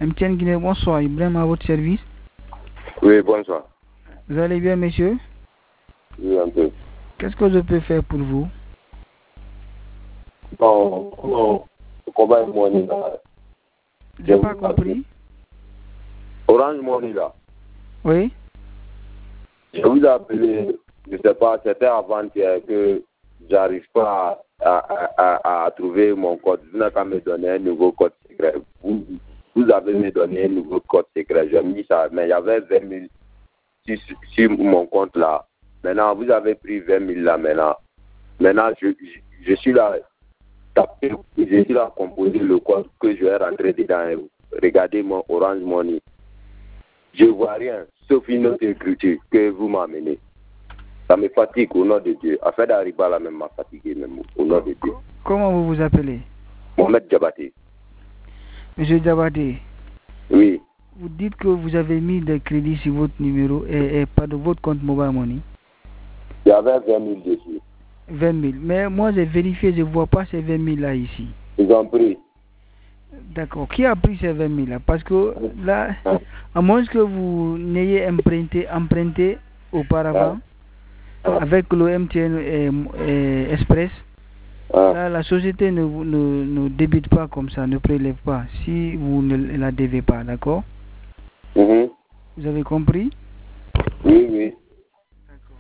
MTN Guinée, bonsoir. Ibrahim à votre service. Oui, bonsoir. Vous allez bien, monsieur? Oui, un peu. Qu'est-ce que je peux faire pour vous? Non, comment Money là? J'ai pas compris. Orange Money là. Oui. Je vous ai appelé, je ne sais pas, c'était avant-hier que j'arrive pas à trouver mon code. Vous n'avez qu'à me donner un nouveau code secret. Vous avez me donné un nouveau code secret. J'ai mis ça, mais il y avait 20 000 sur mon compte là. Maintenant, vous avez pris 20 000 là maintenant. Maintenant, je suis là, je suis là à composer le code que je vais rentrer dedans. Regardez mon Orange Money. Je ne vois rien, sauf une autre écriture que vous m'amenez. Ça me fatigue au nom de Dieu. Afin d'arriver là, même m'a fatigué même au nom de Dieu. Comment vous vous appelez? Mohamed Diabaté. Monsieur Diabaté. Oui. Vous dites que vous avez mis des crédits sur votre numéro et pas de votre compte Mobile Money. Il y avait 20 000 dessus. 20 000. Mais moi, j'ai vérifié, je ne vois pas ces 20 000 là ici. Ils ont pris. D'accord. Qui a pris ces 20 000 là? Parce que là, à moins que vous n'ayez emprunté auparavant avec le MTN Express, là, la société ne débite pas comme ça, ne prélève pas si vous ne la devez pas, d'accord? Vous avez compris? Oui, oui. D'accord.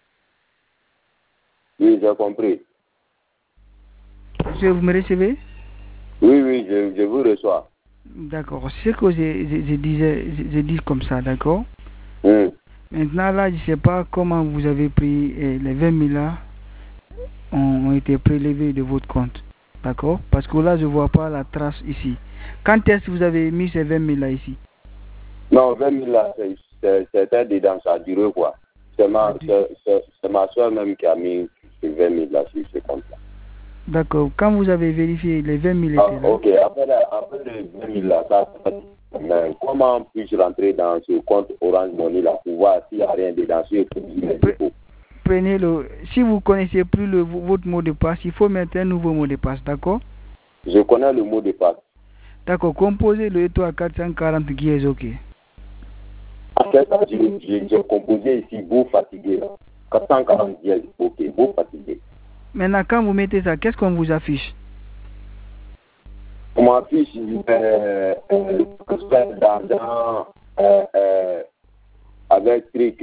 Oui, j'ai compris. Monsieur, vous me recevez? Oui, oui, je vous reçois. D'accord. C'est ce que je dis comme ça, d'accord? Maintenant, là, je ne sais pas comment vous avez pris les 20 000 là ont été prélevés de votre compte. D'accord? Parce que là, je ne vois pas la trace ici. Quand est-ce que vous avez mis ces 20 000 là ici? Non, 20 000 là, c'était dedans, ça a duré quoi. C'est ma soeur même qui a mis ces 20 000 là sur ce compte-là. D'accord. Quand vous avez vérifié, les 20 000 étaient là. Ok, après les 20 000 là, ça, mais comment puis-je rentrer dans ce compte Orange Money là pour voir s'il n'y a rien dedans sur les dépôts? Prenez-le. Si vous ne connaissez plus votre mot de passe, il faut mettre un nouveau mot de passe, d'accord? Je connais le mot de passe. D'accord. Composez le étoile 440 qui est OK. C'est ça, j'ai composé ici, beau fatigué. 440 dièse, ok, beau fatigué. Maintenant, quand vous mettez ça, qu'est-ce qu'on vous affiche? On m'affiche d'argent avec truc,